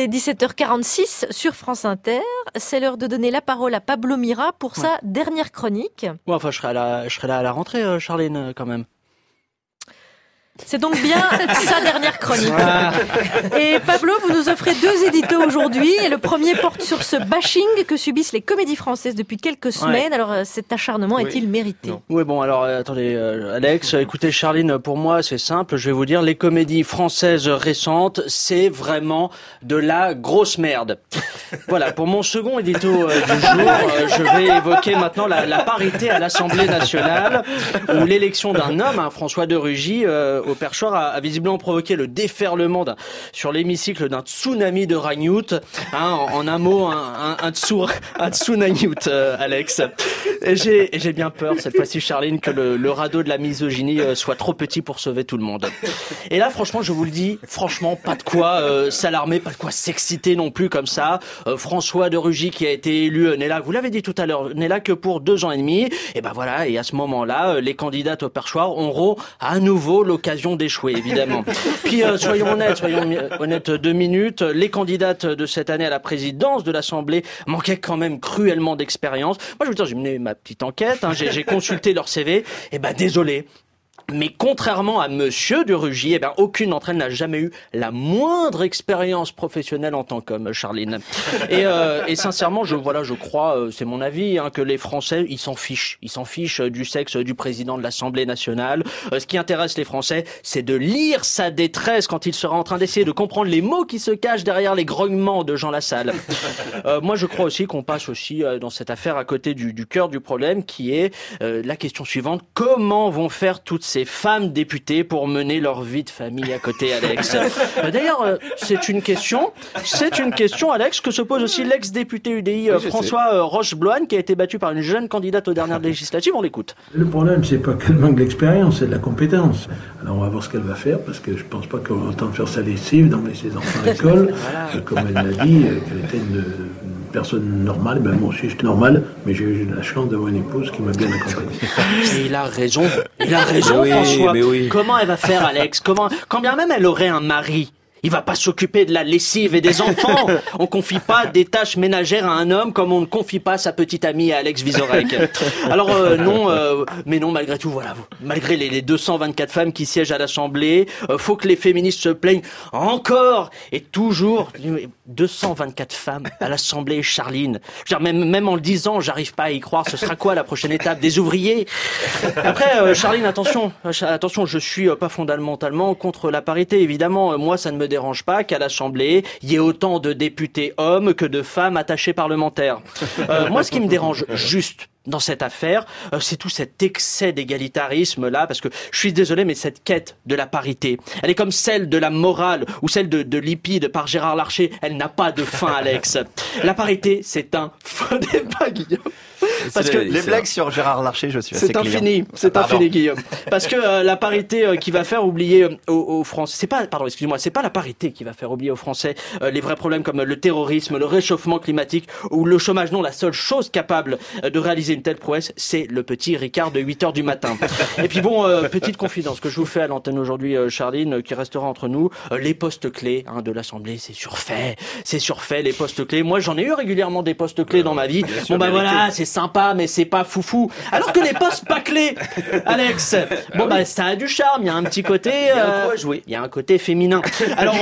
est 17h46 sur France Inter. C'est l'heure de donner la parole à Pablo Mira pour sa dernière chronique. Ouais, enfin, je serai là à la rentrée, Charline, quand même. C'est donc bien sa dernière chronique. Et Pablo, vous nous offrez 2 éditos aujourd'hui. Et le premier porte sur ce bashing que subissent les comédies françaises depuis quelques semaines. Ouais. Alors, cet acharnement est-il mérité ? Oui, bon, alors, attendez, Alex, écoutez, Charline, pour moi, c'est simple. Je vais vous dire, les comédies françaises récentes, c'est vraiment de la grosse merde. Voilà, pour mon second édito du jour, je vais évoquer maintenant la parité à l'Assemblée nationale, où l'élection d'un homme, François de Rugy, au perchoir a visiblement provoqué le déferlement sur l'hémicycle d'un tsunami de ragnout. En un mot, un tsunagnout, Alex. Et j'ai bien peur, cette fois-ci, Charline, que le radeau de la misogynie soit trop petit pour sauver tout le monde. Et là, franchement, je vous le dis, pas de quoi s'alarmer, pas de quoi s'exciter non plus comme ça. François de Rugy qui a été élu, n'est là, vous l'avez dit tout à l'heure, n'est là que pour 2 ans et demi. Et ben voilà, et à ce moment-là, les candidates au perchoir auront à nouveau l'occasion d'échouer, évidemment. Puis soyons honnêtes 2 minutes, les candidates de cette année à la présidence de l'Assemblée manquaient quand même cruellement d'expérience. Moi, je veux dire, j'ai mené ma petite enquête, j'ai consulté leur CV, et ben désolé. Mais contrairement à Monsieur de Rugy, aucune d'entre elles n'a jamais eu la moindre expérience professionnelle en tant qu'homme, Charline. Et sincèrement, je crois, c'est mon avis, que les Français, ils s'en fichent du sexe du président de l'Assemblée nationale. Ce qui intéresse les Français, c'est de lire sa détresse quand il sera en train d'essayer de comprendre les mots qui se cachent derrière les grognements de Jean Lassalle. Moi, je crois aussi qu'on passe aussi dans cette affaire à côté du cœur du problème, qui est la question suivante: comment vont faire toutes ces femmes députées pour mener leur vie de famille à côté, Alex? D'ailleurs, c'est une question, Alex, que se pose aussi l'ex-député UDI François Roche-Bloine, qui a été battu par une jeune candidate aux dernières législatives. On l'écoute. Le problème, c'est pas qu'elle manque d'expérience, c'est de la compétence. Alors on va voir ce qu'elle va faire, parce que je pense pas qu'on va entendre faire sa lessive, d'emmener ses enfants à l'école. Comme elle l'a dit, qu'elle était une personne normale. Moi aussi, je suis normal, mais j'ai eu la chance d'avoir une épouse qui m'a bien accompagné. Et il a raison, François. Oui. Comment elle va faire, Alex? Quand bien même elle aurait un mari, il va pas s'occuper de la lessive et des enfants. On confie pas des tâches ménagères à un homme comme on ne confie pas sa petite amie à Alex Vizorek. Alors mais non, malgré tout, malgré les 224 femmes qui siègent à l'Assemblée, faut que les féministes se plaignent encore et toujours. 224 femmes à l'Assemblée, Charline. Genre, même en le disant, j'arrive pas à y croire. Ce sera quoi la prochaine étape? Des ouvriers? Après, Charline, attention, je suis pas fondamentalement contre la parité. Évidemment, moi, ça ne me dérange pas qu'à l'Assemblée, il y ait autant de députés hommes que de femmes attachées parlementaires. Moi, ce qui me dérange juste dans cette affaire, c'est tout cet excès d'égalitarisme là, parce que je suis désolé, mais cette quête de la parité, elle est comme celle de la morale ou celle de Lipide par Gérard Larcher, elle n'a pas de fin, Alex. La parité, c'est un faux débat, Guillaume. Parce que les blagues sur Gérard Larcher, je suis assez client. C'est infini, Guillaume. Parce que la parité qui va faire oublier aux Français, c'est pas la parité qui va faire oublier aux Français les vrais problèmes comme le terrorisme, le réchauffement climatique ou le chômage. Non, la seule chose capable de réaliser une telle prouesse, c'est le petit Ricard de 8h du matin. Et puis bon, petite confidence que je vous fais à l'antenne aujourd'hui, Charline, qui restera entre nous, les postes clés de l'Assemblée, c'est surfait, les postes clés. Moi, j'en ai eu régulièrement des postes clés dans ma vie. Voilà, c'est sympa, mais c'est pas foufou. Alors que les postes pas clés, Alex, ça a du charme, il y a un petit côté, il y a un côté féminin. Alors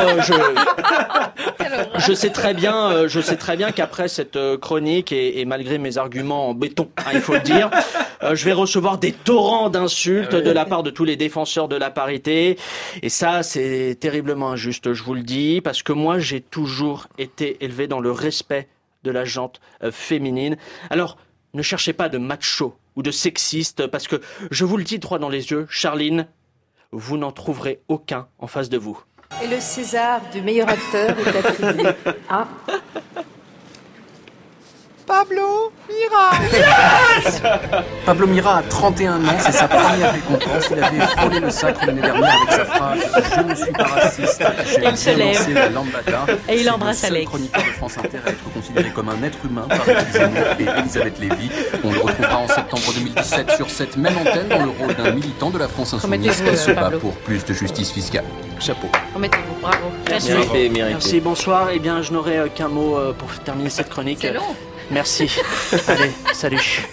je sais très bien qu'après cette chronique et malgré mes arguments en béton, il faut le dire, je vais recevoir des torrents d'insultes de la part de tous les défenseurs de la parité. Et ça, c'est terriblement injuste, je vous le dis, parce que moi, j'ai toujours été élevé dans le respect de la gente féminine. Alors, ne cherchez pas de macho ou de sexiste, parce que je vous le dis droit dans les yeux, Charline, vous n'en trouverez aucun en face de vous. Et le César du meilleur acteur est attribué à... Papa! Pablo Mira. Pablo Mira a 31 ans, c'est sa première récompense. Il avait frôlé le sacre l'année dernière avec sa phrase « Je ne suis pas raciste, j'ai lancé la lambada ». Et il embrasse Alex. C'est le seul chroniqueur de France Inter à être considéré comme un être humain par Éric Zemmour et Elisabeth Lévy. On le retrouvera en septembre 2017 sur cette même antenne dans le rôle d'un militant de la France Insoumise qui se bat pour plus de justice fiscale. Chapeau. Remettez-vous, bravo. Merci. Mérité. Merci, bonsoir. Eh bien, je n'aurai qu'un mot pour terminer cette chronique. C'est long. Merci. Allez, salut.